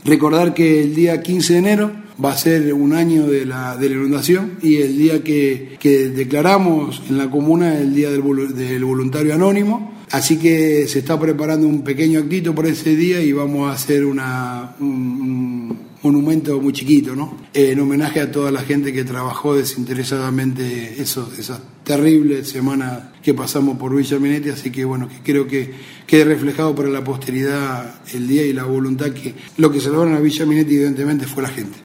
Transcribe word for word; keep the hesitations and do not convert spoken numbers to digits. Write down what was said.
Recordar que el día quince de enero va a ser un año de la, de la inundación y el día que, que declaramos en la comuna el día del, del voluntario anónimo, así que se está preparando un pequeño actito por ese día y vamos a hacer una, un, un monumento muy chiquito, ¿no? Eh, en homenaje a toda la gente que trabajó desinteresadamente eso, esas terribles semanas que pasamos por Villa Minetti, así que bueno, que creo que quede reflejado para la posteridad el día y la voluntad que lo que salvaron a Villa Minetti evidentemente fue la gente.